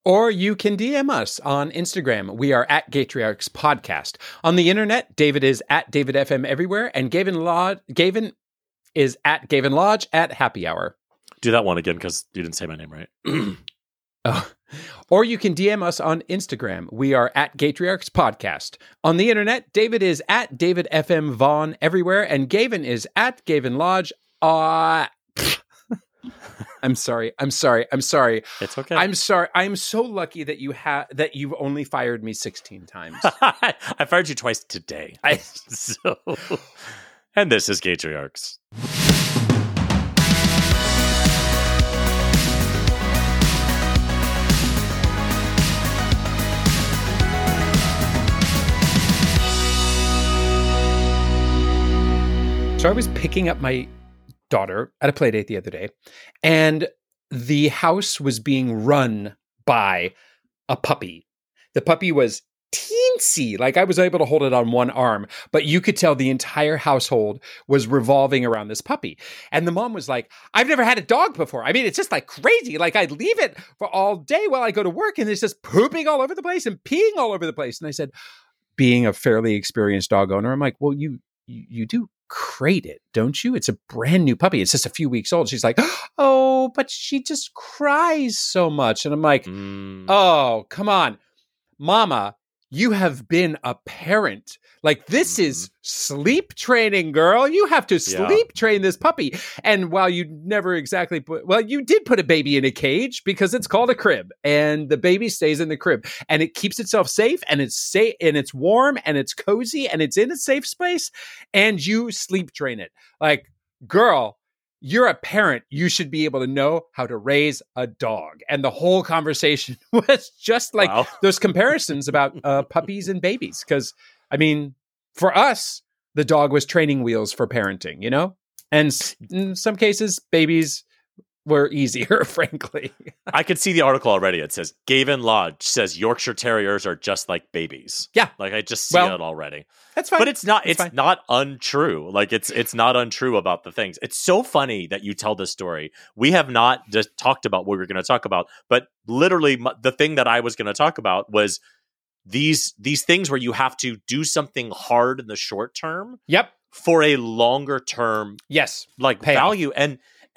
Or you can DM us on Instagram. We are at Gatriarchs Podcast. On the internet, David is at DavidFM everywhere, and Gavin is at Gavin Lodge at Happy Hour. Do that one again because you didn't say my name right. Oh. Or you can DM us on Instagram. We are at Gatriarchs Podcast. On the internet, David is at DavidFM Vaughn everywhere, and Gavin is at Gavin Lodge. I'm sorry. It's okay. I'm sorry. I'm so lucky that you've only fired me 16 times. I fired you twice today. And this is Gatriarchs. So I was picking up my daughter at a play date the other day, and the house was being run by a puppy. The puppy was teensy, like I was able to hold it on one arm, but you could tell the entire household was revolving around this puppy. And the mom was like, I've never had a dog before. I mean, it's just like crazy. Like I'd leave it for all day while I go to work, and it's just pooping all over the place and peeing all over the place. And I said, being a fairly experienced dog owner, I'm like, well, you do crate it, don't you? It's a brand new puppy. It's just a few weeks old. She's like, oh, but she just cries so much. And I'm like, oh, come on, mama, you have been a parent. Like this is sleep training, girl. You have to sleep train this puppy. And while you never exactly you did put a baby in a cage because it's called a crib, and the baby stays in the crib and it keeps itself safe, and it's safe and it's warm and it's cozy and it's in a safe space, and you sleep train it. Like, girl, you're a parent. You should be able to know how to raise a dog. And the whole conversation was just like those comparisons about puppies and babies. Because, I mean, for us, the dog was training wheels for parenting, you know? And in some cases, babies were easier, frankly. I could see the article already. It says, Gavin Lodge says Yorkshire Terriers are just like babies. Yeah. Like, I just see it already. That's fine. But it's not untrue. Like, it's not untrue about the things. It's so funny that you tell this story. We have not just talked about what we're going to talk about, but literally the thing that I was going to talk about was these things where you have to do something hard in the short term. Yep. For a longer term. Yes. Like value. And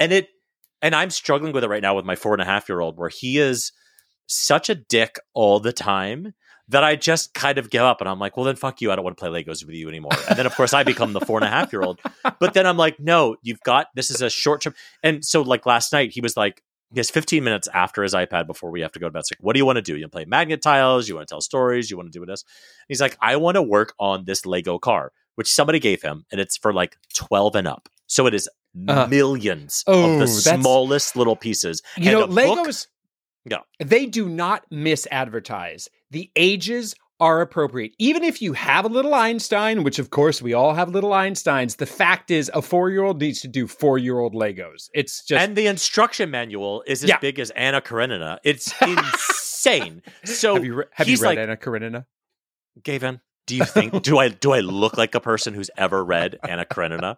I'm struggling with it right now with my 4.5-year-old, where he is such a dick all the time that I just kind of give up. And I'm like, well, then fuck you. I don't want to play Legos with you anymore. And then, of course, I become the 4.5-year-old. But then I'm like, no, this is a short term. And so, like, last night, he was like, he has 15 minutes after his iPad before we have to go to bed. It's like, what do you want to do? You want to play magnet tiles? You want to tell stories? You want to do this? And he's like, I want to work on this Lego car, which somebody gave him. And it's for like 12 and up. So it is millions of the smallest little pieces. You know, Legos, they do not misadvertise. The ages are appropriate. Even if you have a little Einstein, which of course we all have little Einsteins, the fact is a 4-year-old needs to do 4-year-old Legos. It's just... And the instruction manual is as big as Anna Karenina. It's insane. So have you read Anna Karenina? Gavin, do you think do I look like a person who's ever read Anna Karenina?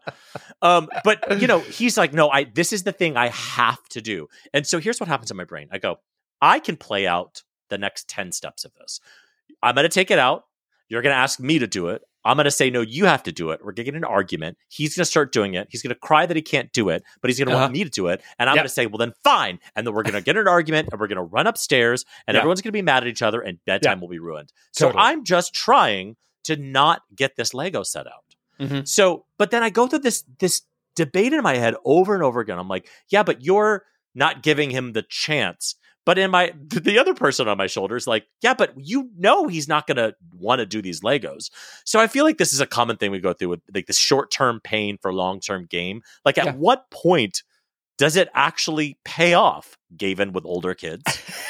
But you know, he's like, no, this is the thing I have to do. And so here's what happens in my brain. I go, I can play out the next 10 steps of this. I'm going to take it out. You're going to ask me to do it. I'm going to say, no, you have to do it. We're going to get an argument. He's going to start doing it. He's going to cry that he can't do it, but he's going to want me to do it. And I'm going to say, well, then fine. And then we're going to get an argument, and we're going to run upstairs, and everyone's going to be mad at each other, and bedtime will be ruined. So I'm just trying to not get this Lego set out. Mm-hmm. So, but then I go through this debate in my head over and over again. I'm like, yeah, but you're not giving him the chance. But the other person on my shoulder is like, yeah, but you know he's not going to want to do these Legos. So I feel like this is a common thing we go through with like this short-term pain for long-term gain. Like at what point does it actually pay off, Gavin, with older kids?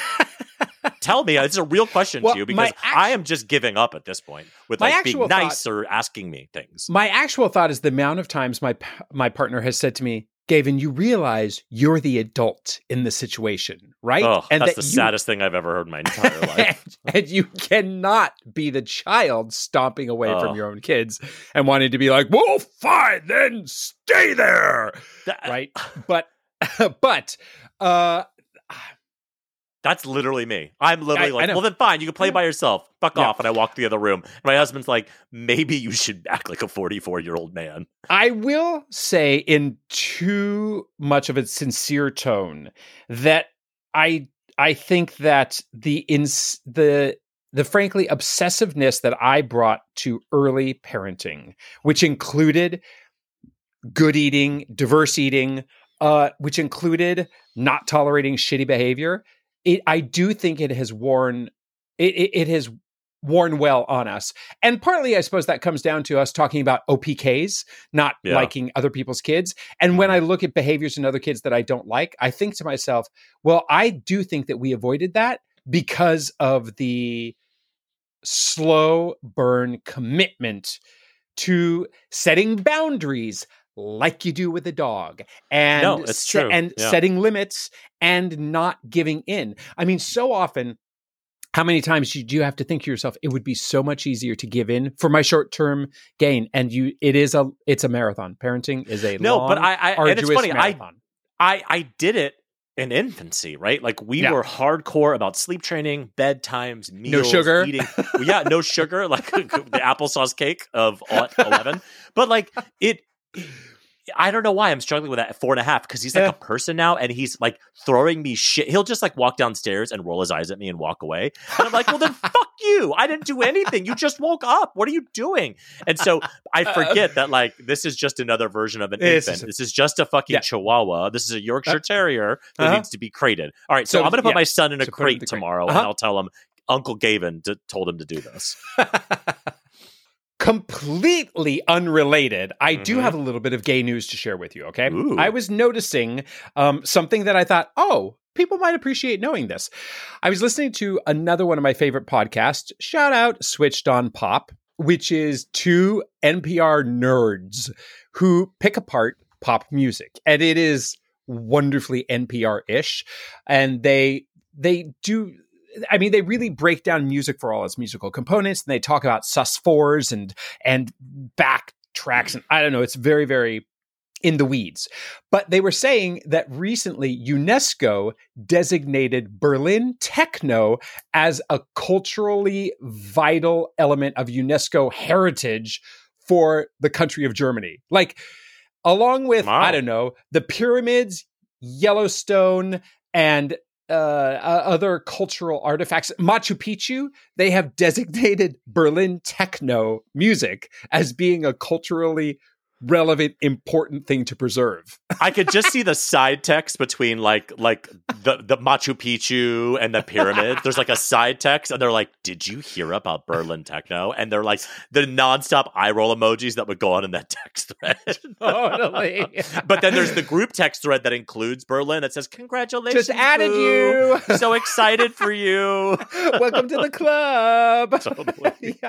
Tell me. It's a real question to you because I am just giving up at this point with like being nice or asking me things. My actual thought is the amount of times my partner has said to me, Gavin, you realize you're the adult in the situation, right? Oh, and that's the saddest thing I've ever heard in my entire life. and you cannot be the child stomping away from your own kids and wanting to be like, well, fine, then stay there, right? But that's That's literally me. I'm literally like, well, then fine, you can play by yourself. Fuck off. And I walk to the other room. And my husband's like, maybe you should act like a 44-year-old man. I will say in too much of a sincere tone that I think that the frankly obsessiveness that I brought to early parenting, which included good eating, diverse eating, which included not tolerating shitty behavior, I do think it has worn well on us. And partly, I suppose that comes down to us talking about OPKs, not liking other people's kids. And when I look at behaviors in other kids that I don't like, I think to myself, well, I do think that we avoided that because of the slow burn commitment to setting boundaries like you do with a dog, and setting limits and not giving in. I mean, so often, how many times do you have to think to yourself, it would be so much easier to give in for my short-term gain? And it's a marathon. Parenting is a long, arduous and it's funny, marathon. I did it in infancy, right? Like we were hardcore about sleep training, bedtimes, meals, no sugar, eating. No sugar, like the applesauce cake of 11. But like I don't know why I'm struggling with that at 4.5, because he's like a person now, and he's like throwing me shit. He'll just like walk downstairs and roll his eyes at me and walk away. And I'm like, well, then fuck you. I didn't do anything. You just woke up. What are you doing? And so I forget that like this is just another version of an infant. This is just a fucking Chihuahua. This is a Yorkshire Terrier that needs to be crated. All right, so I'm going to put my son in a crate tomorrow, and I'll tell him Uncle Gavin told him to do this. Completely unrelated, I do have a little bit of gay news to share with you, okay? Ooh. I was noticing something that I thought, people might appreciate knowing this. I was listening to another one of my favorite podcasts, shout out Switched on Pop, which is two NPR nerds who pick apart pop music. And it is wonderfully NPR-ish. And they really break down music for all its musical components, and they talk about sus4s and backtracks, and I don't know, it's very, very in the weeds. But they were saying that recently UNESCO designated Berlin techno as a culturally vital element of UNESCO heritage for the country of Germany. Like, along with, I don't know, the pyramids, Yellowstone, and other cultural artifacts, Machu Picchu, they have designated Berlin techno music as being a culturally relevant, important thing to preserve. I could just see the side text between like the Machu Picchu and the pyramid. There's like a side text, and they're like, "Did you hear about Berlin techno?" And they're like the nonstop eye roll emojis that would go on in that text thread. Totally. But then there's the group text thread that includes Berlin that says, "Congratulations, just added you. So excited for you. Welcome to the club." Totally.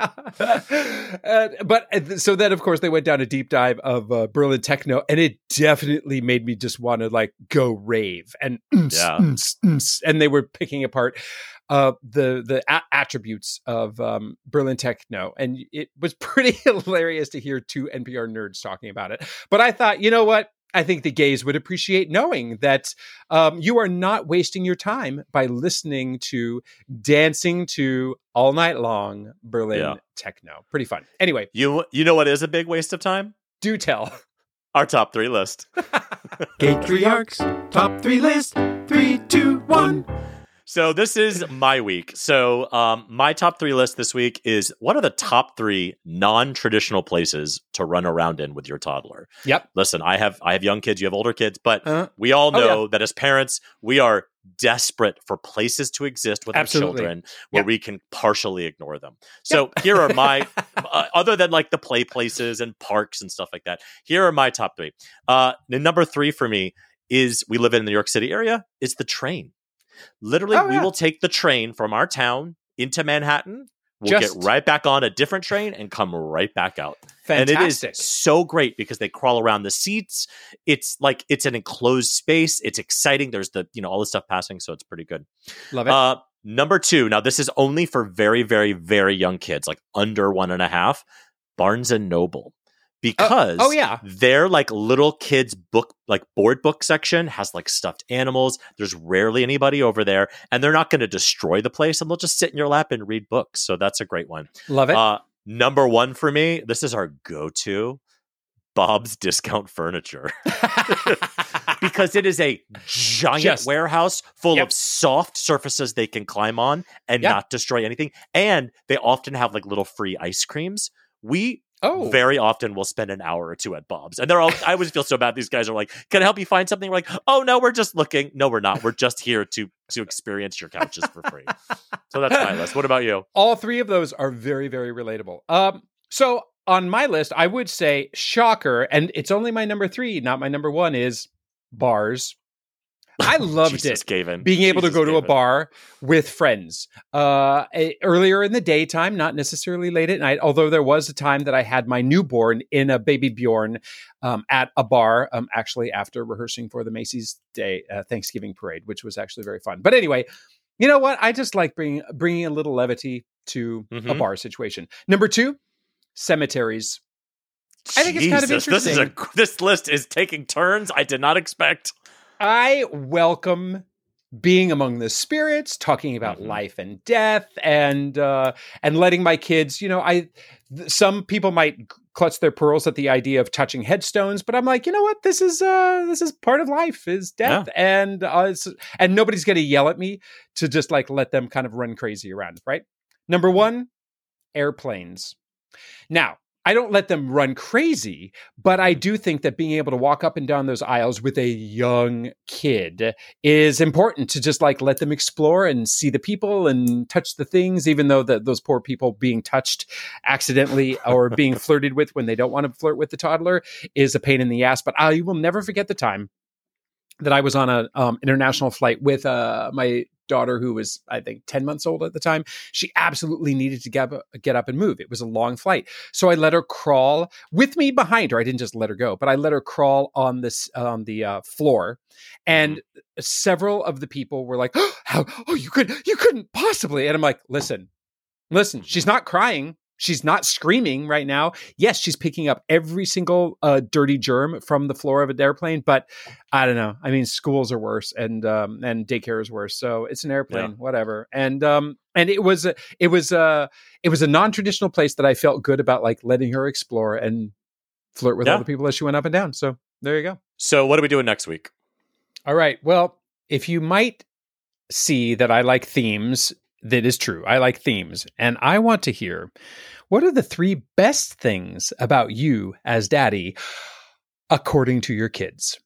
But so then, of course, they went down a deep dive of Berlin techno, and it definitely made me just want to like go rave and and they were picking apart the attributes of Berlin techno, and it was pretty hilarious to hear two NPR nerds talking about it. But I thought, you know what? I think the gays would appreciate knowing that you are not wasting your time by listening to dancing to all night long Berlin techno. Pretty fun. Anyway, you know what is a big waste of time? Do tell. Our top 3 list. Gay Triarchs, top 3 list. 3, 2, 1. So this is my week. So my top 3 list this week is, what are the top 3 non-traditional places to run around in with your toddler? Yep. Listen, I have young kids, you have older kids, but we all know that as parents, we are desperate for places to exist with our children where we can partially ignore them. So here are my, other than like the play places and parks and stuff like that, here are my top 3. Number 3 for me is, we live in the New York City area, is the train. Literally, we will take the train from our town into Manhattan. We'll get right back on a different train and come right back out. Fantastic. And it is so great because they crawl around the seats. It's like, it's an enclosed space. It's exciting. There's all the stuff passing. So it's pretty good. Love it. Number 2. Now, this is only for very, very, very young kids, like under 1.5. Barnes and Noble. because oh, yeah. their like little kids book, like board book section has like stuffed animals. There's rarely anybody over there, and they're not going to destroy the place, and they'll just sit in your lap and read books. So that's a great one. Love it. Number one for me, this is our go-to, Bob's Discount Furniture. Because it is a giant warehouse full of soft surfaces they can climb on and not destroy anything. And they often have like little free ice creams. We very often will spend an hour or two at Bob's. And they're all, I always feel so bad. These guys are like, can I help you find something? We're like, oh no, we're just looking. No, we're not. We're just here to experience your couches for free. So that's my list. What about you? All three of those are very, very relatable. So on my list, I would say shocker, and it's only my number 3, not my number 1, is bars. I loved being able to go to a bar with friends earlier in the daytime, not necessarily late at night, although there was a time that I had my newborn in a baby Bjorn at a bar, actually after rehearsing for the Macy's Day Thanksgiving parade, which was actually very fun. But anyway, you know what? I just like bringing a little levity to a bar situation. Number 2, cemeteries. I think it's kind of interesting. This list is taking turns I did not expect. I welcome being among the spirits, talking about life and death, and letting my kids, some people might clutch their pearls at the idea of touching headstones, but I'm like, you know what? This is part of life, is death, and nobody's going to yell at me to just like let them kind of run crazy around, right? Number 1, airplanes. Now, I don't let them run crazy, but I do think that being able to walk up and down those aisles with a young kid is important, to just like let them explore and see the people and touch the things, even though those poor people being touched accidentally or being flirted with when they don't want to flirt with the toddler is a pain in the ass. But I will never forget the time that I was on an international flight with my daughter, who was, I think, 10 months old at the time. She absolutely needed to get up and move. It was a long flight. So I let her crawl with me behind her. I didn't just let her go, but I let her crawl on the floor. And several of the people were like, you couldn't possibly. And I'm like, listen, she's not crying. She's not screaming right now. Yes, she's picking up every single dirty germ from the floor of an airplane, but I don't know. I mean, schools are worse, and daycare is worse. So it's an airplane, whatever. And it was a non-traditional place that I felt good about, like letting her explore and flirt with other people as she went up and down. So there you go. So what are we doing next week? All right. Well, if you might see that I like themes. That is true. I like themes. And I want to hear, what are the 3 best things about you as daddy, according to your kids?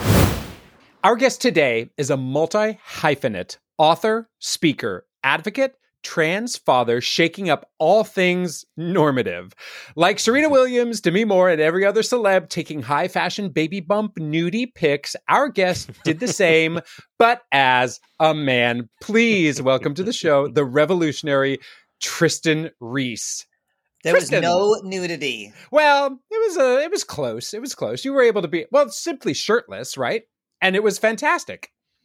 Our guest today is a multi-hyphenate author, speaker, advocate, trans father, shaking up all things normative. Like Serena Williams, Demi Moore, and every other celeb taking high fashion baby bump nudie pics, our guest did the same, but as a man. Please welcome to the show the revolutionary Tristan Reese. There was no nudity. Well, it was close. It was close. You were able to be, simply shirtless, right? And it was fantastic.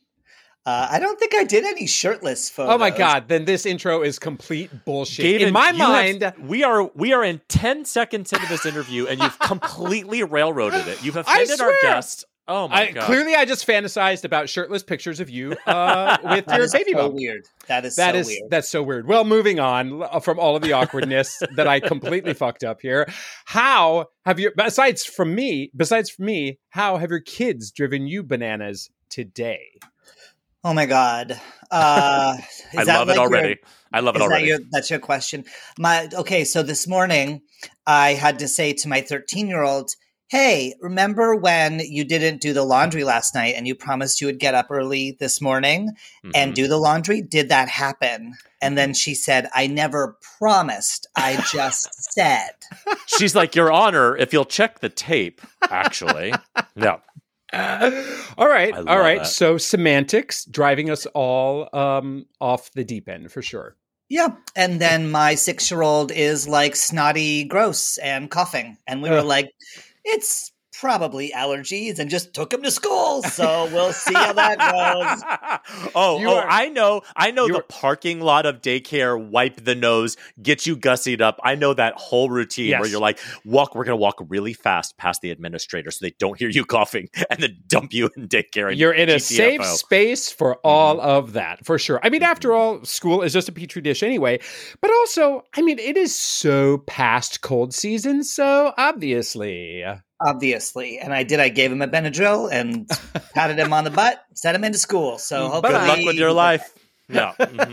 I don't think I did any shirtless photos. Oh my God! Then this intro is complete bullshit. Gavin, in my mind, we are in 10 seconds into this interview, and you've completely railroaded it. You've offended our guest. Oh my God! Clearly, I just fantasized about shirtless pictures of you with your baby bump. Weird. That is so weird. That's so weird. Well, moving on from all of the awkwardness that I completely fucked up here. How have you? Besides from me, how have your kids driven you bananas today? Oh my God. I love it already. That's your question. So this morning I had to say to my 13-year-old, hey, remember when you didn't do the laundry last night and you promised you would get up early this morning and do the laundry? Did that happen? And then she said, I never promised. I just said. She's like, Your Honor, if you'll check the tape, actually. No. All right. That. So semantics driving us all off the deep end for sure. Yeah. And then my 6-year-old is like snotty, gross and coughing. And we were like, it's probably allergies and just took him to school. So we'll see how that goes. I know the parking lot of daycare, wipe the nose, get you gussied up. I know that whole routine where you're like, we're going to walk really fast past the administrator so they don't hear you coughing and then dump you in daycare. And you're in a GTFO. safe space for all of that, for sure. I mean, after all, school is just a petri dish anyway. But also, I mean, it is so past cold season, so obviously. And I gave him a Benadryl and patted him on the butt, sent him into school. So hopefully, good luck with your life. Yeah.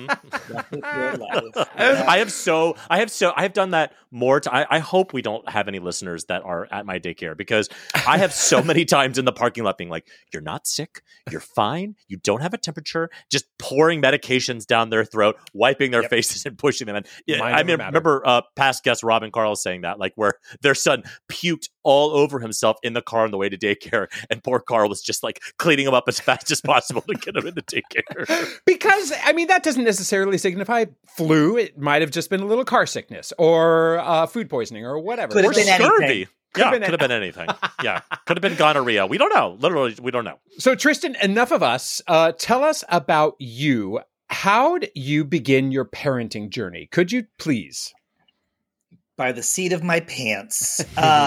I have done that more. I hope we don't have any listeners that are at my daycare, because I have so many times in the parking lot being like, you're not sick. You're fine. You don't have a temperature. Just pouring medications down their throat, wiping their faces and pushing them in. Yeah, I mean, remember past guest Robin Carl saying that, like, where their son puked all over himself in the car on the way to daycare, and poor Carl was just like cleaning him up as fast as possible to get him into daycare. Because, I mean, that doesn't necessarily signify flu. It might have just been a little car sickness or food poisoning or whatever. Could have been scurvy. anything. Could have been anything. Yeah. Could have been gonorrhea. We don't know. Literally, we don't know. So, Tristan, enough of us. Tell us about you. How'd you begin your parenting journey? Could you please? By the seat of my pants.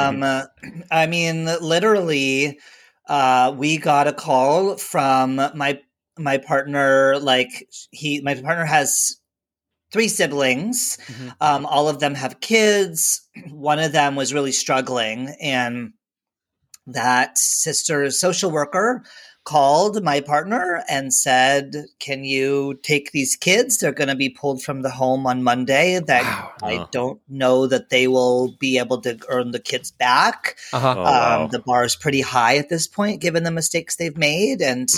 I mean, literally, we got a call from my partner. Like, my partner has 3 siblings. All of them have kids. One of them was really struggling, and that sister's social worker called my partner and said, can you take these kids? They're going to be pulled from the home on Monday. I don't know that they will be able to earn the kids back. The bar is pretty high at this point, given the mistakes they've made. And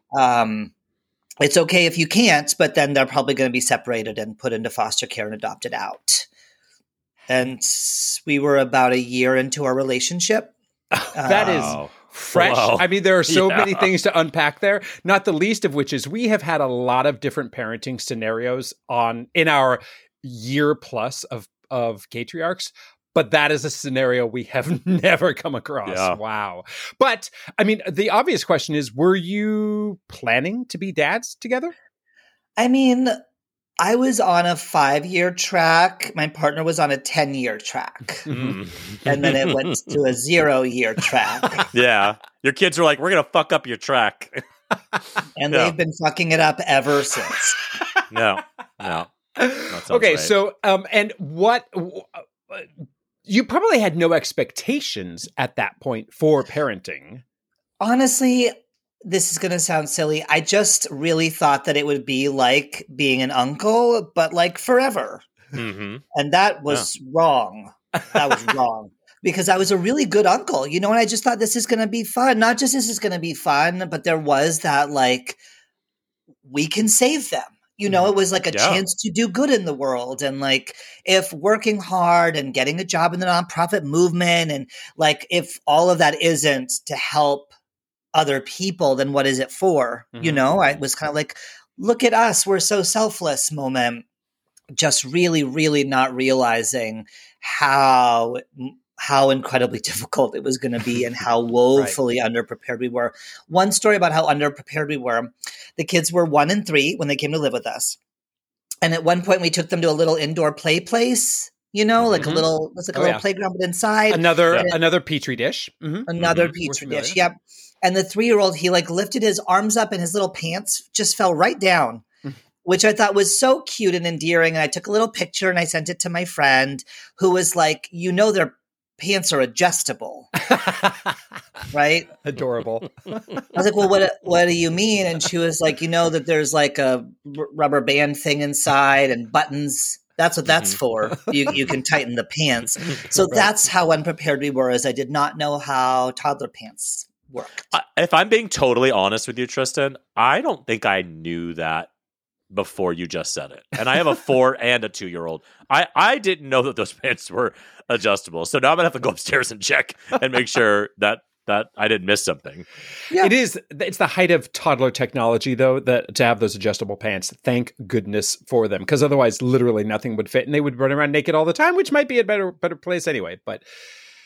it's okay if you can't, but then they're probably going to be separated and put into foster care and adopted out. And we were about a year into our relationship. That is fresh. Wow. I mean, there are so many things to unpack there, not the least of which is we have had a lot of different parenting scenarios in our year plus of Gatriarchs. But that is a scenario we have never come across. Yeah. Wow. But, I mean, the obvious question is, were you planning to be dads together? I mean, I was on a 5-year track. My partner was on a 10-year track. And then it went to a 0-year track. Yeah. Your kids were like, we're going to fuck up your track. And they've been fucking it up ever since. No. Okay, right. So, and what... you probably had no expectations at that point for parenting. Honestly, this is going to sound silly. I just really thought that it would be like being an uncle, but like forever. And that was wrong. That was wrong. Because I was a really good uncle, and I just thought this is going to be fun. Not just this is going to be fun, but there was that, like, we can save them. It was like a chance to do good in the world. And like, if working hard and getting a job in the nonprofit movement, and like, if all of that isn't to help other people, then what is it for? I was kind of like, look at us, we're so selfless moment. Just really, really not realizing how incredibly difficult it was going to be and how woefully underprepared we were. One story about how underprepared we were. The kids were 1 and 3 when they came to live with us. And at one point we took them to a little indoor play place, like a little playground, but inside. Another petri dish. Another petri dish. Yep. And the 3-year-old, he like lifted his arms up and his little pants just fell right down, which I thought was so cute and endearing. And I took a little picture and I sent it to my friend, who was like, their pants are adjustable. Right? Adorable. I was like, well, what do you mean? And she was like, that there's like a rubber band thing inside and buttons. That's what that's for. You can tighten the pants. So that's how unprepared we were, as I did not know how toddler pants worked. If I'm being totally honest with you, Tristan, I don't think I knew that before you just said it. And I have a 4 and a 2-year-old. I didn't know that those pants were adjustable. So now I'm going to have to go upstairs and check and make sure that I didn't miss something. Yeah. It's the height of toddler technology, though, that to have those adjustable pants. Thank goodness for them, because otherwise literally nothing would fit and they would run around naked all the time, which might be a better place anyway. But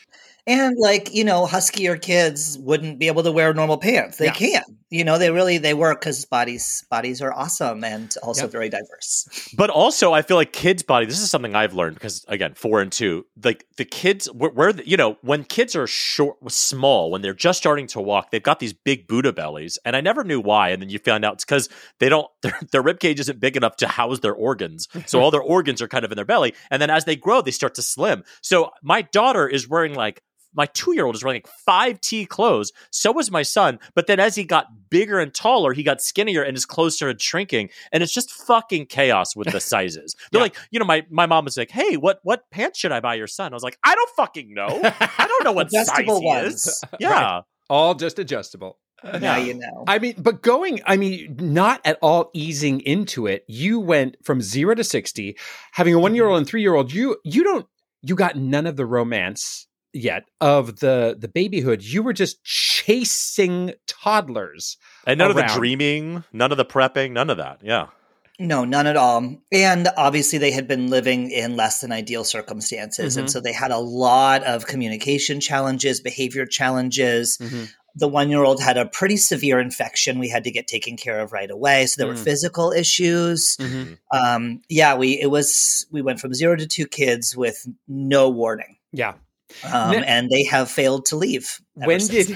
And like, huskier kids wouldn't be able to wear normal pants. They can, they work because bodies are awesome and also very diverse. But also I feel like kids' body, this is something I've learned because again, 4 and 2, like the kids when kids are small, when they're just starting to walk, they've got these big Buddha bellies. And I never knew why. And then you found out it's because their rib cage isn't big enough to house their organs. So all their organs are kind of in their belly. And then as they grow, they start to slim. So my daughter is wearing my 2-year-old is wearing 5T clothes. So was my son. But then as he got bigger and taller, he got skinnier and his clothes started shrinking. And it's just fucking chaos with the sizes. They're like, my mom was like, hey, what pants should I buy your son? I was like, I don't fucking know. I don't know what size he is. Yeah. Right. All just adjustable. Now you know. But not at all easing into it. You went from 0 to 60, having a 1-year-old and 3-year-old. You got none of the romance yet of the babyhood. You were just chasing toddlers. And none of the dreaming, none of the prepping, none of that. Yeah. No, none at all. And obviously they had been living in less than ideal circumstances. Mm-hmm. And so they had a lot of communication challenges, behavior challenges. Mm-hmm. The 1-year-old had a pretty severe infection we had to get taken care of right away. So there were physical issues. Mm-hmm. We went from 0 to 2 kids with no warning. Yeah. And they have failed to leave. When did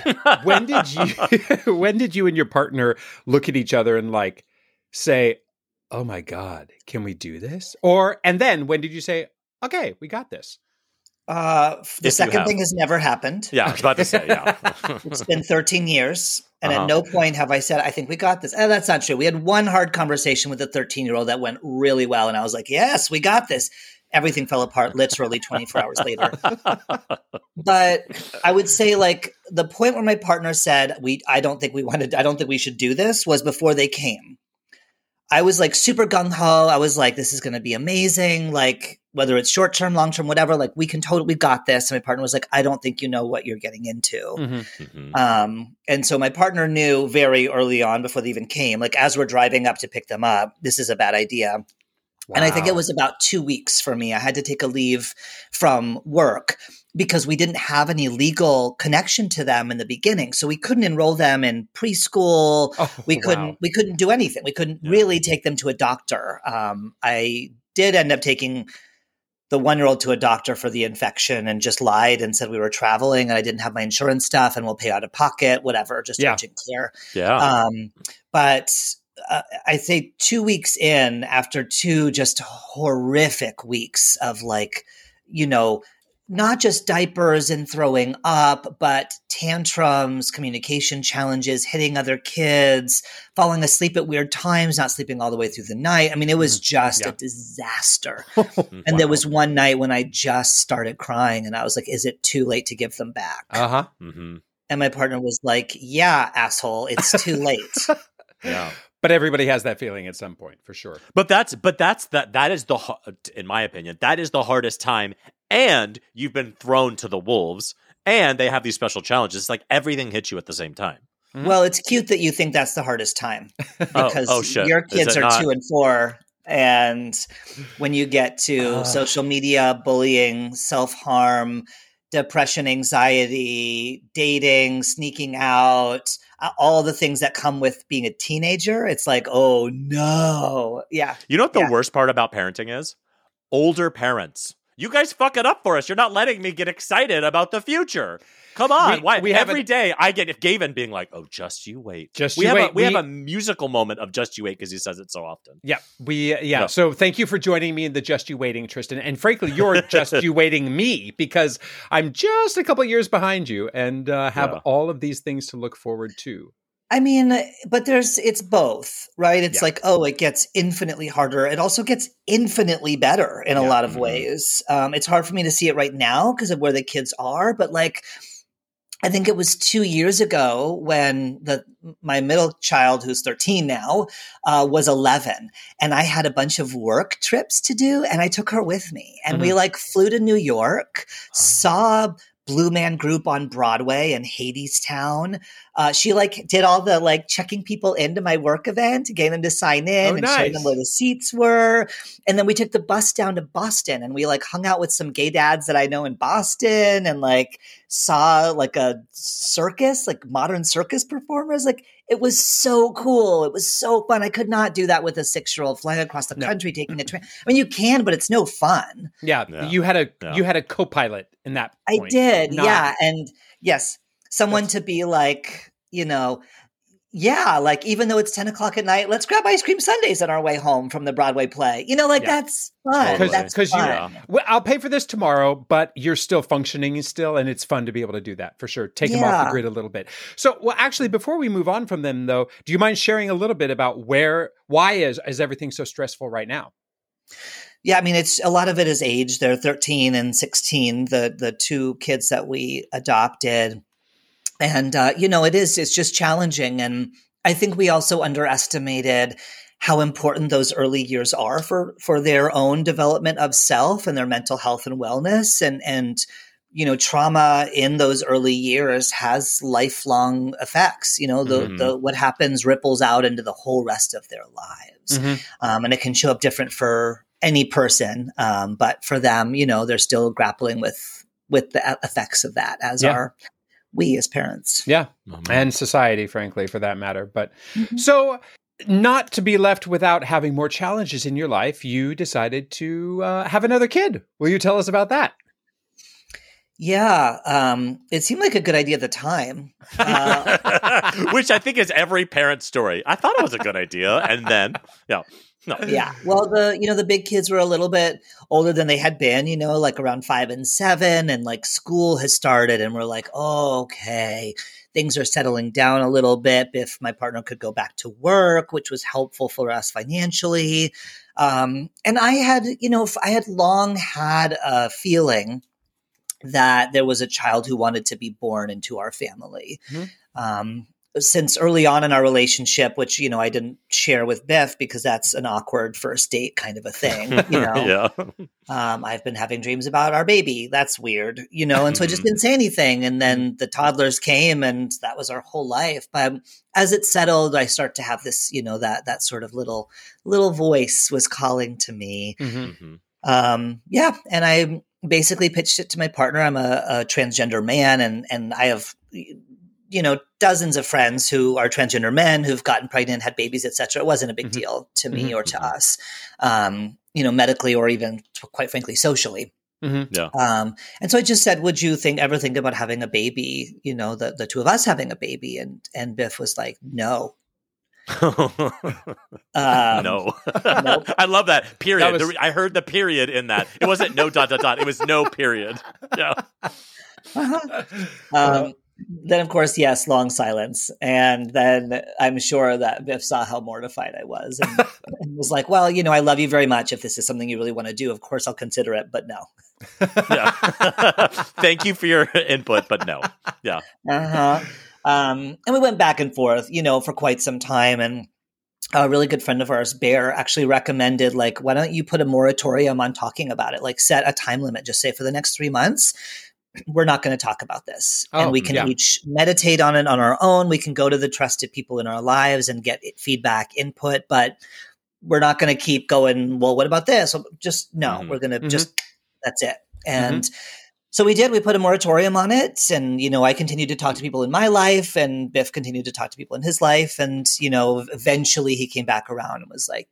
you and your partner look at each other and like say, "Oh my God, can we do this?" And then when did you say, "Okay, we got this"? The second thing has never happened. Yeah, I was about to say, yeah. It's been 13 years. And at no point have I said, I think we got this. That's not true. We had one hard conversation with a 13-year-old that went really well. And I was like, yes, we got this. Everything fell apart literally 24 hours later. But I would say like the point where my partner said, I don't think we should do this was before they came. I was like super gung-ho. I was like, this is going to be amazing. Like whether it's short-term, long-term, whatever, like we got this. And my partner was like, I don't think you know what you're getting into. Mm-hmm. Mm-hmm. And so my partner knew very early on before they even came, like as we're driving up to pick them up, this is a bad idea. Wow. And I think it was about 2 weeks for me. I had to take a leave from work because we didn't have any legal connection to them in the beginning. So we couldn't enroll them in preschool. We couldn't do anything. We couldn't really take them to a doctor. I did end up taking the 1-year-old to a doctor for the infection and just lied and said we were traveling and I didn't have my insurance stuff and we'll pay out of pocket, whatever, just urgent care. Yeah. But I say 2 weeks in, after 2 just horrific weeks of like, not just diapers and throwing up, but tantrums, communication challenges, hitting other kids, falling asleep at weird times, not sleeping all the way through the night. I mean, it was just a disaster. And there was one night when I just started crying and I was like, is it too late to give them back? Uh-huh. Mm-hmm. And my partner was like, yeah, asshole, it's too late. Yeah. But everybody has that feeling at some point, for sure. But that is in my opinion, that is the hardest time. And you've been thrown to the wolves, and they have these special challenges. Like everything hits you at the same time. Mm-hmm. Well, it's cute that you think that's the hardest time because your kids are 2 and 4, and when you get to social media, bullying, self-harm, depression, anxiety, dating, sneaking out, all the things that come with being a teenager, it's like, oh no. Yeah. You know what the worst part about parenting is? Older parents. You guys fuck it up for us. You're not letting me get excited about the future. Come on. Why? Every day I get Gavin being like, oh, just you wait. We have a musical moment of just you wait because he says it so often. Yeah. So thank you for joining me in the Just You Waiting, Tristan. And frankly, you're just you waiting me because I'm just a couple years behind you and have all of these things to look forward to. I mean, but it's both, right? It's like, it gets infinitely harder. It also gets infinitely better in a lot of ways. It's hard for me to see it right now because of where the kids are. But like, I think it was 2 years ago when my middle child, who's 13 now, was 11. And I had a bunch of work trips to do. And I took her with me. And we like flew to New York, saw Blue Man Group on Broadway in Hadestown. She like did all the like checking people into my work event, getting them to sign in and showing them where the seats were. And then we took the bus down to Boston and we like hung out with some gay dads that I know in Boston and like saw like a circus, like modern circus performers. Like it was so cool. It was so fun. I could not do that with a 6-year-old flying across the country, taking a train. I mean, you can, but it's no fun. Yeah. You had a co-pilot in that point. I did. Yeah. And yes, someone to be like, you know, yeah, like even though it's 10 o'clock at night, let's grab ice cream sundaes on our way home from the Broadway play. You know, like that's fun. Because I'll pay for this tomorrow, but you're still functioning still, and it's fun to be able to do that for sure. Take them off the grid a little bit. So, well, actually, before we move on from them, though, do you mind sharing a little bit about why is everything so stressful right now? Yeah, I mean, it's a lot of it is age. They're 13 and 16, the two kids that we adopted. And, it's just challenging. And I think we also underestimated how important those early years are for their own development of self and their mental health and wellness. And trauma in those early years has lifelong effects. You know, the what happens ripples out into the whole rest of their lives. And it can show up different for any person. But for them, they're still grappling with the effects of that, as are we as parents. Yeah. And society, frankly, for that matter. But so not to be left without having more challenges in your life, you decided to have another kid. Will you tell us about that? Yeah. It seemed like a good idea at the time. Which I think is every parent's story. I thought it was a good idea. And then, No. Yeah. Well, the big kids were a little bit older than they had been, like around 5 and 7, and like school has started and we're like, oh, okay, things are settling down a little bit. If my partner could go back to work, which was helpful for us financially. And I had long had a feeling that there was a child who wanted to be born into our family. Since early on in our relationship, which, I didn't share with Biff because that's an awkward first date kind of a thing, I've been having dreams about our baby. That's weird, and so I just didn't say anything. And then the toddlers came and that was our whole life. But as it settled, I start to have this, that sort of little voice was calling to me. And I basically pitched it to my partner. I'm a transgender man and I have dozens of friends who are transgender men who've gotten pregnant, had babies, etc. It wasn't a big deal to me or to us, medically or even quite frankly, socially. And so I just said, would you ever think about having a baby, the two of us having a baby? And Biff was like, no. No. I love that period. I heard the period in that. It wasn't no ... It was no period. Yeah. Then, of course, yes, long silence. And then I'm sure that Biff saw how mortified I was and was like, well, I love you very much. If this is something you really want to do, of course, I'll consider it, but no. Thank you for your input, but no. Yeah. And we went back and forth, for quite some time. And a really good friend of ours, Bear, actually recommended, like, why don't you put a moratorium on talking about it? Like, set a time limit. Just say for the next 3 months, we're not going to talk about this. And we can each meditate on it on our own. We can go to the trusted people in our lives and get feedback, input, but we're not going to keep going, well, what about this? Just no, we're going to that's it. And so we did. We put a moratorium on it. And, I continued to talk to people in my life and Biff continued to talk to people in his life. And, eventually he came back around and was like,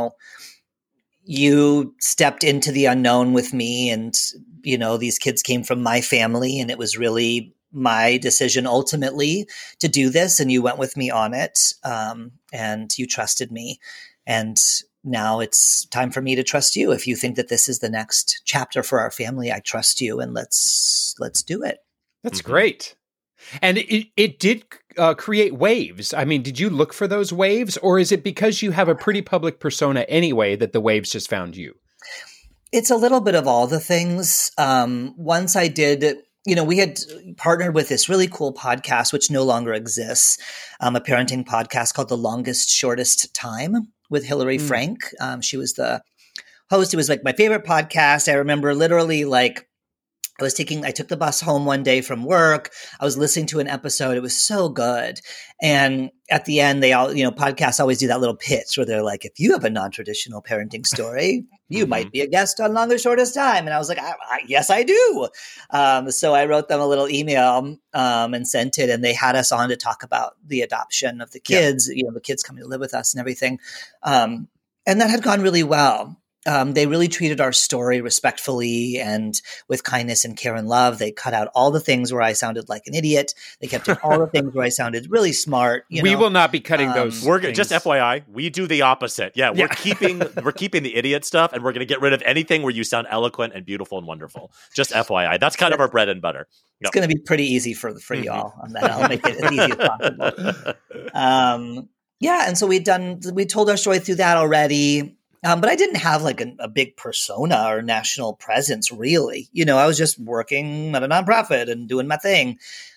you stepped into the unknown with me and, these kids came from my family and it was really my decision ultimately to do this. And you went with me on it. And you trusted me. And now it's time for me to trust you. If you think that this is the next chapter for our family, I trust you and let's do it. That's great. And it did create waves. I mean, did you look for those waves or is it because you have a pretty public persona anyway that the waves just found you? It's a little bit of all the things. Once I did, we had partnered with this really cool podcast, which no longer exists, a parenting podcast called The Longest Shortest Time with Hillary Frank. She was the host. It was like my favorite podcast. I remember literally like I took the bus home one day from work. I was listening to an episode. It was so good. And at the end, they all, podcasts always do that little pitch where they're like, if you have a non-traditional parenting story, you might be a guest on Longest Shortest Time. And I was like, yes, I do. So I wrote them a little email and sent it. And they had us on to talk about the adoption of the kids, the kids coming to live with us and everything. And that had gone really well. They really treated our story respectfully and with kindness and care and love. They cut out all the things where I sounded like an idiot. They kept in all the things where I sounded really smart. We will not be cutting those. We're just FYI, we do the opposite. Yeah, we're keeping the idiot stuff, and we're going to get rid of anything where you sound eloquent and beautiful and wonderful. Just FYI, that's kind of our bread and butter. It's going to be pretty easy for y'all on that. I'll make it as easy as possible. And so we told our story through that already. But I didn't have like a big persona or national presence, really. I was just working at a nonprofit and doing my thing.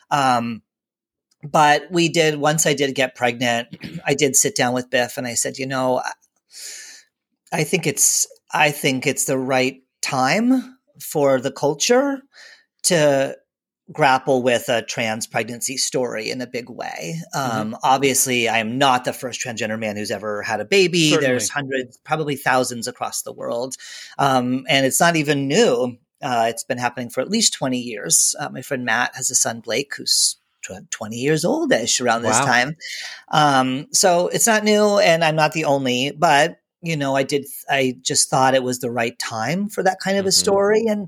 But once I did get pregnant, I did sit down with Biff and I said, I think it's the right time for the culture to grapple with a trans pregnancy story in a big way. Obviously, I am not the first transgender man who's ever had a baby. Certainly. There's hundreds, probably thousands across the world. And it's not even new. It's been happening for at least 20 years. My friend Matt has a son, Blake, who's 20 years old-ish around this time. So it's not new, and I'm not the only, but, I just thought it was the right time for that kind of a story. And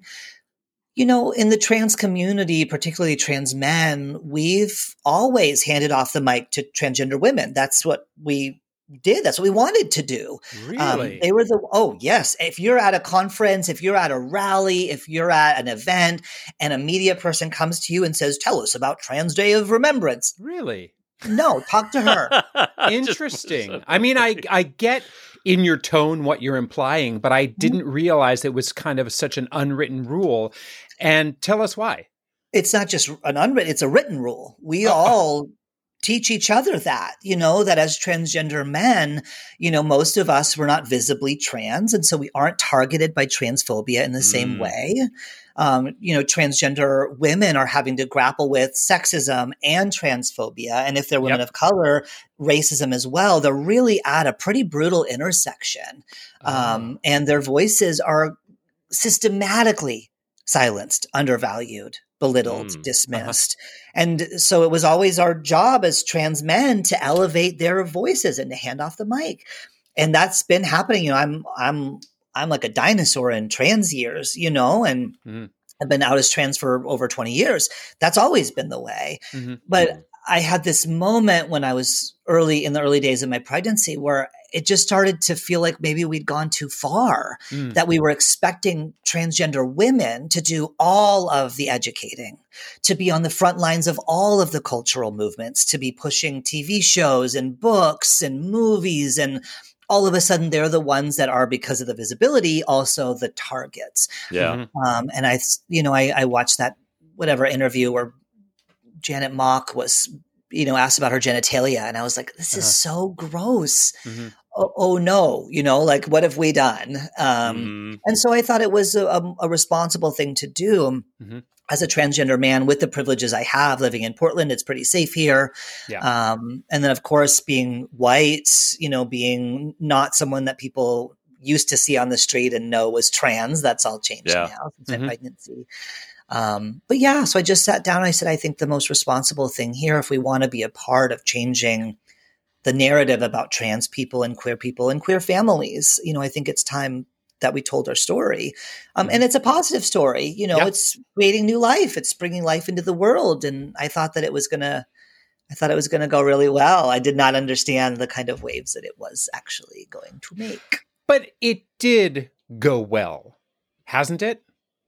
in the trans community, particularly trans men, we've always handed off the mic to transgender women. That's what we did. That's what we wanted to do. Really? They were yes. If you're at a conference, if you're at a rally, if you're at an event and a media person comes to you and says, tell us about Trans Day of Remembrance. Really? No, talk to her. Interesting. I mean, I get in your tone what you're implying, but I didn't realize it was kind of such an unwritten rule. And tell us why. It's not just an unwritten, it's a written rule. We all teach each other that, that as transgender men, most of us were not visibly trans. And so we aren't targeted by transphobia in the same way. Transgender women are having to grapple with sexism and transphobia. And if they're women of color, racism as well. They're really at a pretty brutal intersection. And their voices are systematically silenced, undervalued, belittled, dismissed. And so it was always our job as trans men to elevate their voices and to hand off the mic. And that's been happening. I'm like a dinosaur in trans years, and I've been out as trans for over 20 years. That's always been the way. But I had this moment when I was in the early days of my pregnancy where it just started to feel like maybe we'd gone too far, that we were expecting transgender women to do all of the educating, to be on the front lines of all of the cultural movements, to be pushing TV shows and books and movies. And all of a sudden they're the ones that are, because of the visibility, also the targets. Yeah. And I watched that whatever interview where Janet Mock was, asked about her genitalia. And I was like, this is so gross. Oh no, like what have we done? And so I thought it was a responsible thing to do as a transgender man with the privileges I have living in Portland. It's pretty safe here. Yeah. And then of course being white, being not someone that people used to see on the street and know was trans. That's all changed now since my pregnancy. But yeah, so I just sat down and I said, I think the most responsible thing here, if we want to be a part of changing the narrative about trans people and queer families, I think it's time that we told our story. And it's a positive story, it's creating new life. It's bringing life into the world. And I thought that it was going to go really well. I did not understand the kind of waves that it was actually going to make. But it did go well, hasn't it?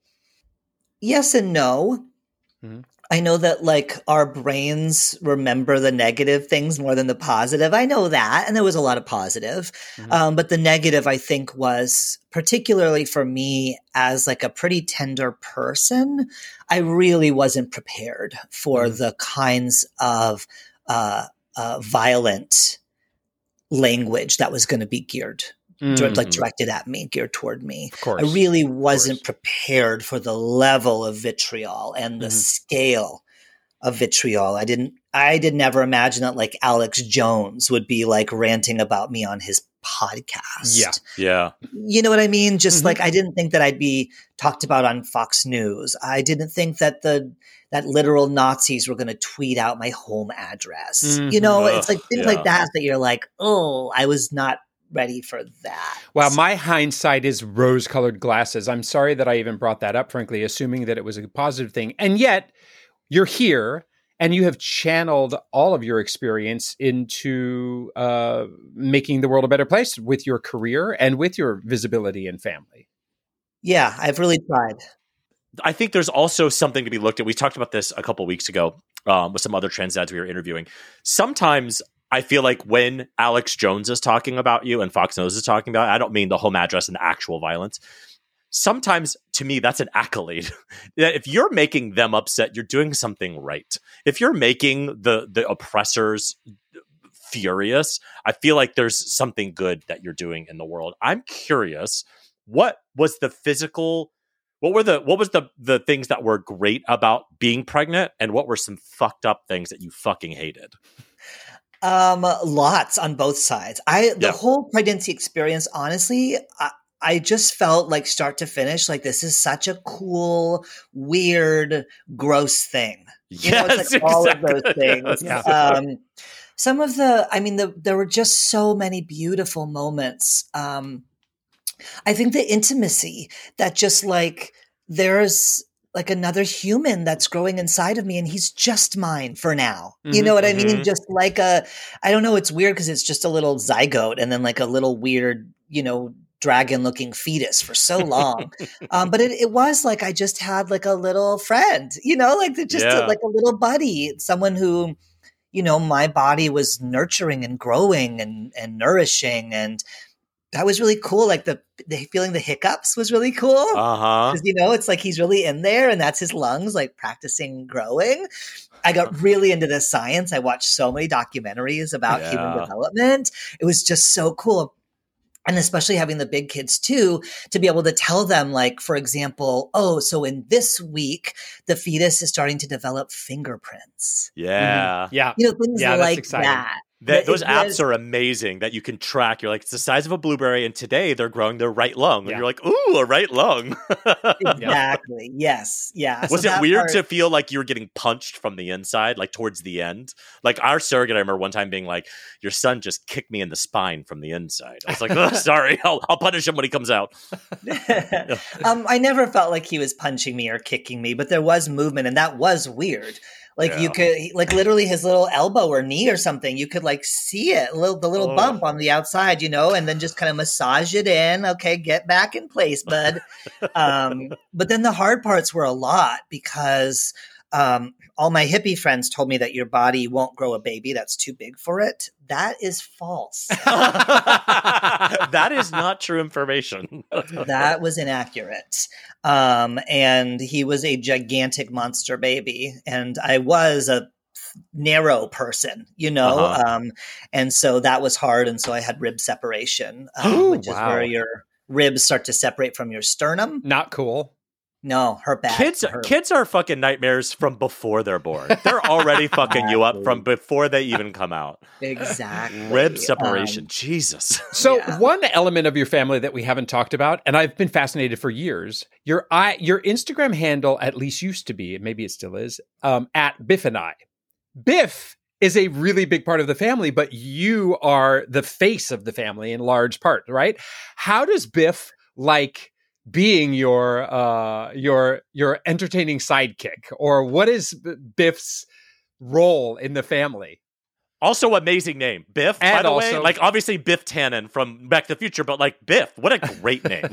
Yes and no. I know that our brains remember the negative things more than the positive. I know that. And there was a lot of positive. But the negative, I think, was particularly for me as a pretty tender person, I really wasn't prepared for the kinds of violent language that was going to be geared directed at me, geared toward me. Of course. I really wasn't prepared for the level of vitriol and the scale of vitriol. I did never imagine that like Alex Jones would be like ranting about me on his podcast. Yeah. You know what I mean? Just like, I didn't think that I'd be talked about on Fox News. I didn't think that that literal Nazis were going to tweet out my home address. You know, it's like things like that you're like, oh, I was not ready for that. Wow, my hindsight is rose-colored glasses. I'm sorry that I even brought that up, frankly, assuming that it was a positive thing. And yet, you're here, and you have channeled all of your experience into making the world a better place with your career and with your visibility and family. Yeah, I've really tried. I think there's also something to be looked at. We talked about this a couple of weeks ago with some other trans dads we were interviewing. Sometimes I feel like when Alex Jones is talking about you and Fox News is talking about, I don't mean the home address and the actual violence. Sometimes, to me, that's an accolade. If you're making them upset, you're doing something right. If you're making the oppressors furious, I feel like there's something good that you're doing in the world. I'm curious, what was the things that were great about being pregnant, and what were some fucked up things that you fucking hated? Lots on both sides. The whole pregnancy experience, honestly, I just felt like start to finish, like this is such a cool, weird, gross thing. You know, it's like all of those things. Some of there were just so many beautiful moments. I think the intimacy that just like there's like another human that's growing inside of me and he's just mine for now. You know what I mean? Just like I don't know, it's weird because it's just a little zygote and then like a little weird, dragon looking fetus for so long. But it was like, I just had like a little friend, like like a little buddy, someone who, my body was nurturing and growing and nourishing. And that was really cool. Like the feeling the hiccups was really cool. Because, it's like he's really in there and that's his lungs like practicing growing. I got really into the science. I watched so many documentaries about human development. It was just so cool. And especially having the big kids too, to be able to tell them like, for example, so in this week, the fetus is starting to develop fingerprints. Yeah. Yeah. Things like that. Those apps are amazing that you can track. You're like, it's the size of a blueberry, and today they're growing their right lung. And you're like, ooh, a right lung. Exactly. Yes. Yeah. Was it weird to feel like you were getting punched from the inside, like towards the end? Like our surrogate, I remember one time being like, your son just kicked me in the spine from the inside. I was like, oh, sorry, I'll punish him when he comes out. I never felt like he was punching me or kicking me, but there was movement, and that was weird. Like you could, like literally his little elbow or knee or something, you could like see it, the little bump on the outside, and then just kind of massage it in. Okay, get back in place, bud. But then the hard parts were a lot because all my hippie friends told me that your body won't grow a baby that's too big for it. That is false. That is not true information. That was inaccurate. And he was a gigantic monster baby. And I was a narrow person, and so that was hard. And so I had rib separation, which is where your ribs start to separate from your sternum. Not cool. No, her back. Kids are fucking nightmares from before they're born. They're already fucking you up from before they even come out. Exactly. Rib separation. Jesus. So one element of your family that we haven't talked about, and I've been fascinated for years, your Instagram handle at least used to be, maybe it still is, at Biff and I. Biff is a really big part of the family, but you are the face of the family in large part, right? How does Biff like being your entertaining sidekick, or what is Biff's role in the family? Also, amazing name, Biff. And by the also, way, like obviously Biff Tannen from Back to the Future, but like Biff, what a great name.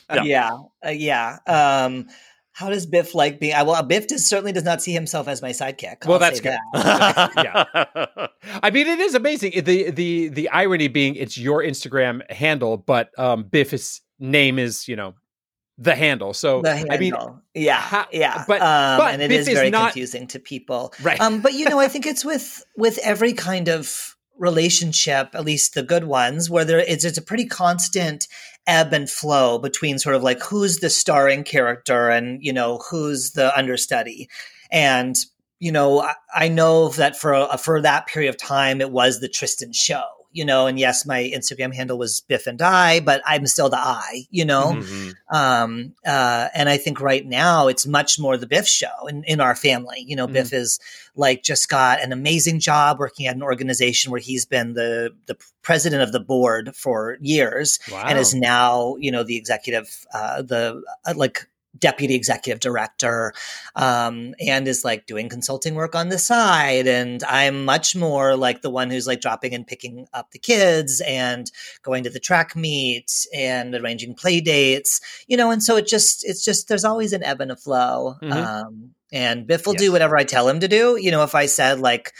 How does Biff like being? Well, Biff certainly does not see himself as my sidekick. Well, that's good. Yeah, I mean, it is amazing. The irony being, it's your Instagram handle, but Biff's name is the handle. So the handle. I mean, but and it Biff is very not confusing to people, right? But I think it's with every kind of relationship, at least the good ones, where it's a pretty constant ebb and flow between sort of like who's the starring character and, you know, who's the understudy. And, you know, I know that for that period of time, it was the Tristan show, you know, and yes, my Instagram handle was Biff and I, but I'm still the I, you know? Mhm. And I think right now it's much more the Biff show in our family. You know, Biff is like just got an amazing job working at an organization where he's been the president of the board for years and is now, you know, the executive, deputy executive director, and is like doing consulting work on the side. And I'm much more like the one who's like dropping and picking up the kids and going to the track meet and arranging play dates, you know? And so it's just, there's always an ebb and a flow. And Biff will do whatever I tell him to do. You know, if I said like,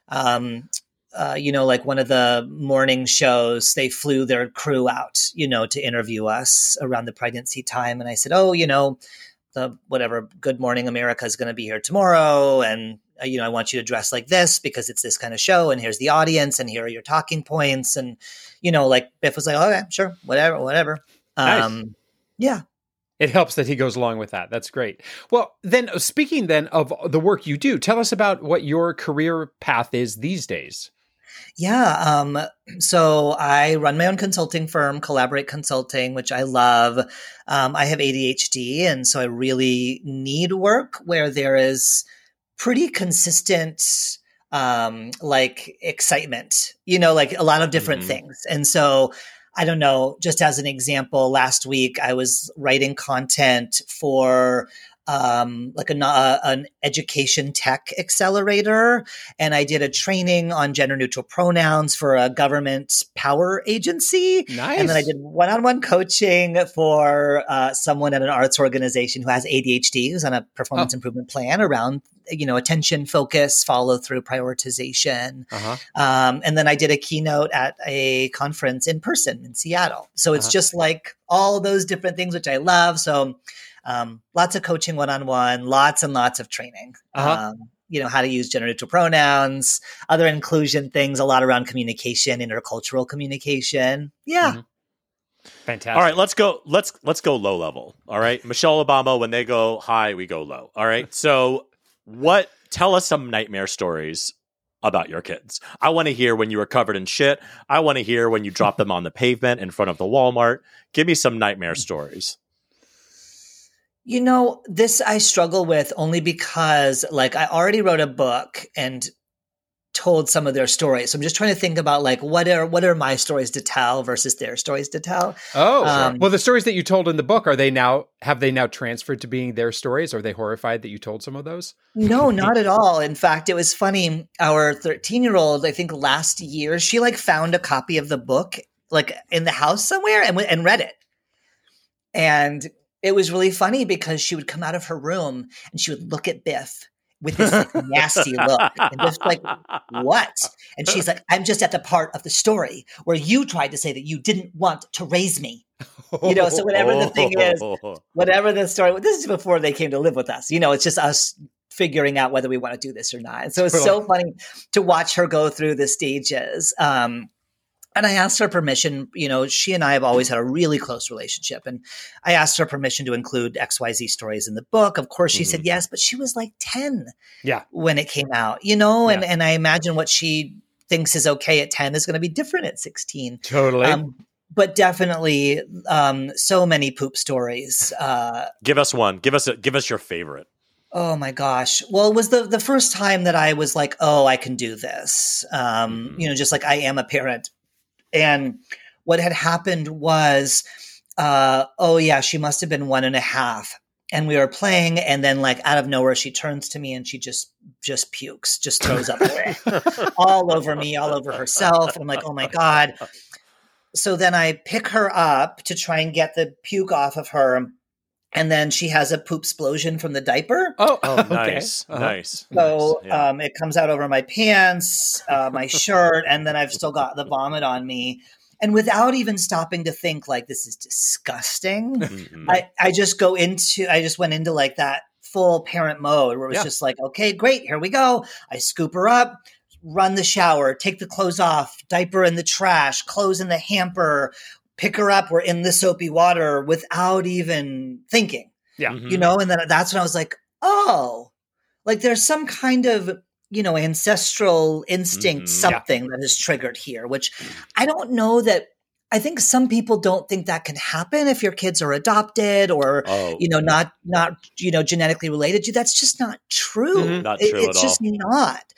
you know, like one of the morning shows, they flew their crew out, you know, to interview us around the pregnancy time. And I said, oh, you know, the whatever Good Morning America is going to be here tomorrow. And, you know, I want you to dress like this because it's this kind of show. And here's the audience and here are your talking points. And, you know, like Biff was like, okay, sure, whatever. Nice. Yeah. It helps that he goes along with that. That's great. Well, then speaking then of the work you do, tell us about what your career path is these days. Yeah. So I run my own consulting firm, Collaborate Consulting, which I love. I have ADHD. And so I really need work where there is pretty consistent, like excitement, you know, like a lot of different things. And so I don't know, just as an example, last week I was writing content for like an education tech accelerator. And I did a training on gender neutral pronouns for a government power agency. Nice. And then I did one-on-one coaching for someone at an arts organization who has ADHD, who's on a performance improvement plan around, you know, attention, focus, follow through, prioritization. And then I did a keynote at a conference in person in Seattle. So it's just like all those different things, which I love. So lots of coaching one-on-one, lots and lots of training, you know, how to use gender neutral pronouns, other inclusion things, a lot around communication, intercultural communication. Yeah. Fantastic. All right, let's go low level. All right. Michelle Obama, when they go high, we go low. All right. So tell us some nightmare stories about your kids. I want to hear when you were covered in shit. I want to hear when you dropped them on the pavement in front of the Walmart. Give me some nightmare stories. You know, this I struggle with only because like I already wrote a book and told some of their stories. So I'm just trying to think about like, what are my stories to tell versus their stories to tell? Oh, well, the stories that you told in the book, have they now transferred to being their stories? Are they horrified that you told some of those? No, not at all. In fact, it was funny. Our 13-year-old, I think last year, she like found a copy of the book like in the house somewhere and read it. And it was really funny because she would come out of her room and she would look at Biff with this like, nasty look. And Biff's like, what? And she's like, I'm just at the part of the story where you tried to say that you didn't want to raise me. You know, so whatever the thing is, whatever the story, this is before they came to live with us. You know, it's just us figuring out whether we want to do this or not. And so it's so funny to watch her go through the stages. And I asked her permission, you know, she and I have always had a really close relationship. And I asked her permission to include XYZ stories in the book. Of course, she said yes, but she was like 10 when it came out, you know, and I imagine what she thinks is okay at 10 is going to be different at 16. Totally. But definitely so many poop stories. Give us one. Give us your favorite. Oh my gosh. Well, it was the first time that I was like, oh, I can do this. You know, just like I am a parent. And what had happened was, she must have been 1.5. And we were playing, and then like out of nowhere, she turns to me and she just pukes, just throws up all over me, all over herself. And I'm like, oh my God. So then I pick her up to try and get the puke off of her. And then she has a poop explosion from the diaper. Oh, nice. Okay. Nice. So it comes out over my pants, my shirt, and then I've still got the vomit on me. And without even stopping to think like, this is disgusting, I just went into like that full parent mode where it was just like, okay, great, here we go. I scoop her up, run the shower, take the clothes off, diaper in the trash, clothes in the hamper, pick her up, we're in the soapy water without even thinking. Yeah. Mhm. You know, and then that's when I was like, oh, like there's some kind of, you know, ancestral instinct, Mhm. something that is triggered here, which I don't know that. I think some people don't think that can happen if your kids are adopted or, Oh, you know, not, you know, genetically related to you. That's just not true. Mhm. Not true It's at just all. not.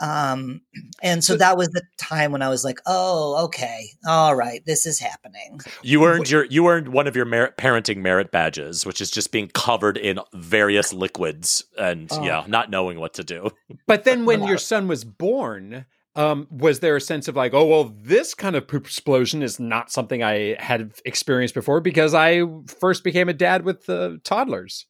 And so that was the time when I was like, oh, okay. All right. This is happening. You earned one of your parenting merit badges, which is just being covered in various liquids and not knowing what to do. But then when your son was born, was there a sense of like, oh, well, this kind of poop explosion is not something I had experienced before because I first became a dad with toddlers?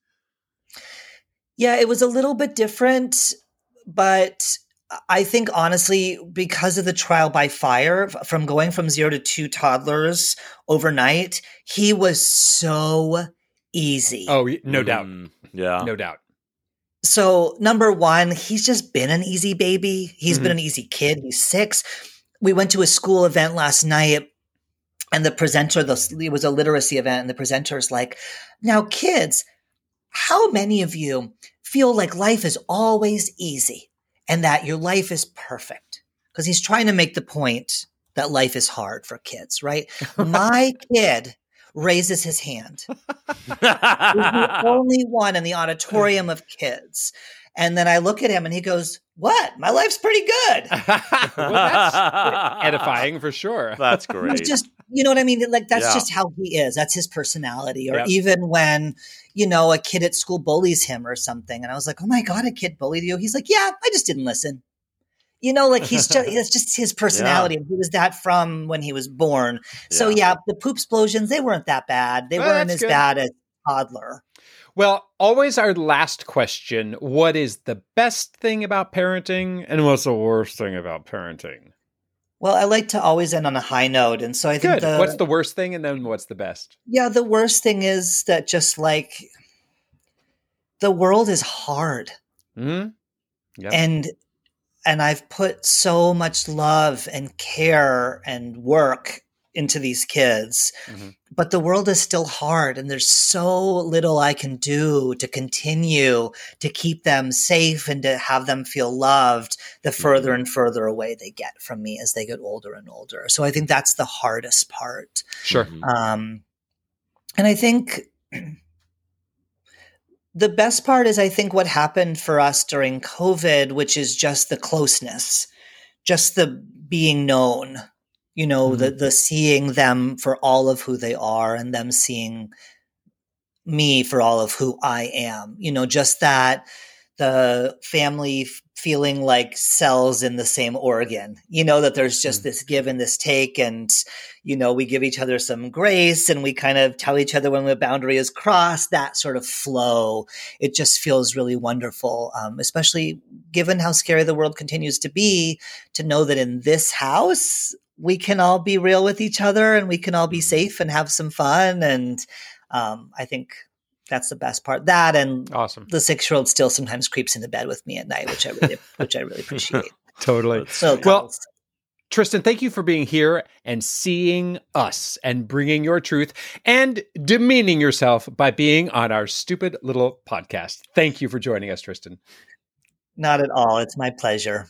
Yeah, it was a little bit different, but I think honestly, because of the trial by fire, from going from 0 to 2 toddlers overnight, he was so easy. Oh, no doubt. Yeah. No doubt. So number one, he's just been an easy baby. He's been an easy kid. He's 6. We went to a school event last night and the presenter, it was a literacy event, and the presenter's like, now kids, how many of you feel like life is always easy and that your life is perfect? Because he's trying to make the point that life is hard for kids, right? My kid raises his hand. He's the only one in the auditorium of kids. And then I look at him and he goes, what? My life's pretty good. Well, that's edifying for sure. That's great. He's just, you know what I mean? Like, that's just how he is. That's his personality. Or Yep. even when, you know, a kid at school bullies him or something. And I was like, oh my God, a kid bullied you. He's like, yeah, I just didn't listen. You know, like it's just his personality. And he was that from when he was born. So yeah, the poop explosions, they weren't that bad. They weren't as bad as toddler. Well, always our last question. What is the best thing about parenting and what's the worst thing about parenting? Well, I like to always end on a high note. And so I think what's the worst thing and then what's the best? Yeah, the worst thing is that just like the world is hard. Mm-hmm. Yep. And I've put so much love and care and work into these kids, but the world is still hard and there's so little I can do to continue to keep them safe and to have them feel loved the further and further away they get from me as they get older and older. So I think that's the hardest part. Sure. And I think the best part is, I think, what happened for us during COVID, which is just the closeness, just the being known, you know, the seeing them for all of who they are and them seeing me for all of who I am, you know, just that the family feeling like cells in the same organ, you know, that there's just this give and this take, and, you know, we give each other some grace and we kind of tell each other when the boundary is crossed, that sort of flow. It just feels really wonderful, especially given how scary the world continues to be, to know that in this house, we can all be real with each other and we can all be safe and have some fun. And I think that's the best part. That and awesome. The 6-year-old still sometimes creeps into bed with me at night, which I really appreciate. Totally. So well, Tristan, thank you for being here and seeing us and bringing your truth and demeaning yourself by being on our stupid little podcast. Thank you for joining us, Tristan. Not at all. It's my pleasure.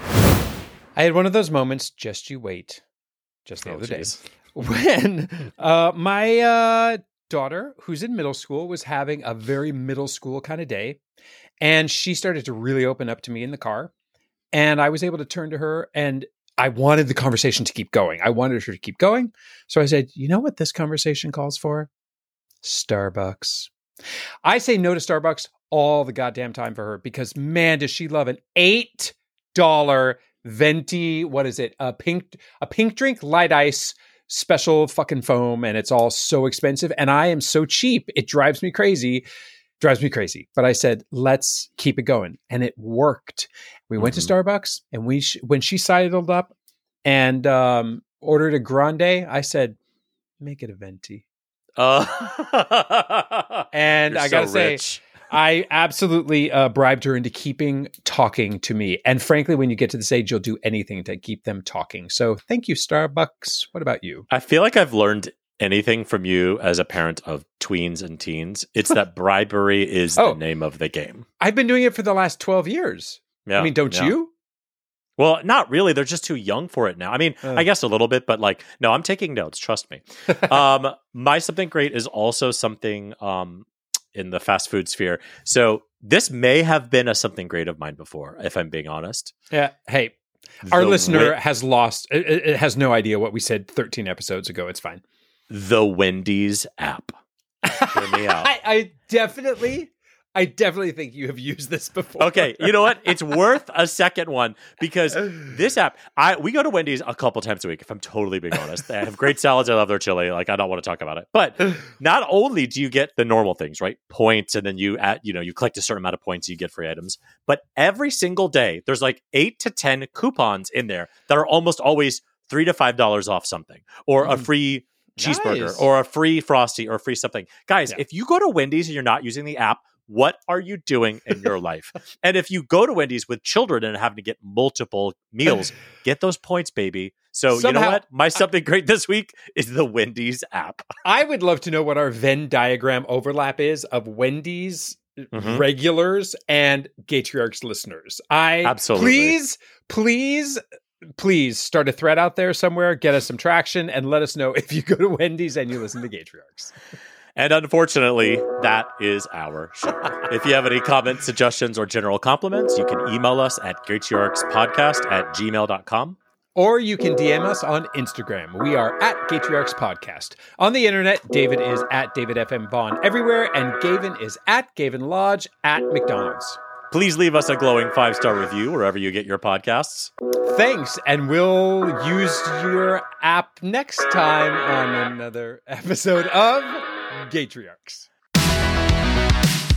I had one of those moments, just you wait, just the other day, when my daughter, who's in middle school, was having a very middle school kind of day. And she started to really open up to me in the car. And I was able to turn to her, and I wanted the conversation to keep going. I wanted her to keep going. So I said, you know what this conversation calls for? Starbucks. I say no to Starbucks all the goddamn time for her because, man, does she love an $8 venti, what is it? A pink drink, light ice, special fucking foam, and it's all so expensive. And I am so cheap. It drives me crazy. But I said, let's keep it going. And it worked. We went to Starbucks, and when she sidled up and ordered a grande, I said, make it a venti. And I gotta say, I absolutely bribed her into keeping talking to me. And frankly, when you get to this age, you'll do anything to keep them talking. So thank you, Starbucks. What about you? I feel like I've learned anything from you as a parent of tweens and teens. It's that bribery is the name of the game. I've been doing it for the last 12 years. Yeah, I mean, don't you? Well, not really. They're just too young for it now. I mean, I guess a little bit, but like, no, I'm taking notes. Trust me. My something great is also something in the fast food sphere. So this may have been a something great of mine before, if I'm being honest. Yeah. Hey, our listener has lost, it has no idea what we said 13 episodes ago. It's fine. The Wendy's app. Hear me out. I definitely think you have used this before. Okay, you know what? It's worth a second one because this app, we go to Wendy's a couple times a week, if I'm totally being honest. They have great salads. I love their chili. Like, I don't want to talk about it. But not only do you get the normal things, right? Points, and then you collect a certain amount of points, you get free items. But every single day, there's like 8 to 10 coupons in there that are almost always $3 to $5 off something, or a free cheeseburger, or a free Frosty, or a free something. Guys, if you go to Wendy's and you're not using the app, what are you doing in your life? And if you go to Wendy's with children and having to get multiple meals, get those points, baby. So somehow, you know what? My something great this week is the Wendy's app. I would love to know what our Venn diagram overlap is of Wendy's regulars and Gatriarchs listeners. Absolutely. Please start a thread out there somewhere, get us some traction, and let us know if you go to Wendy's and you listen to Gatriarchs. And unfortunately, that is our show. If you have any comments, suggestions, or general compliments, you can email us at gatriarchspodcast@gmail.com. Or you can DM us on Instagram. We are at Gatriarchs Podcast. On the internet, David is at David FM Vaughn everywhere, and Gavin is at Gavin Lodge at McDonald's. Please leave us a glowing 5-star review wherever you get your podcasts. Thanks, and we'll use your app next time on another episode of Gatriarchs.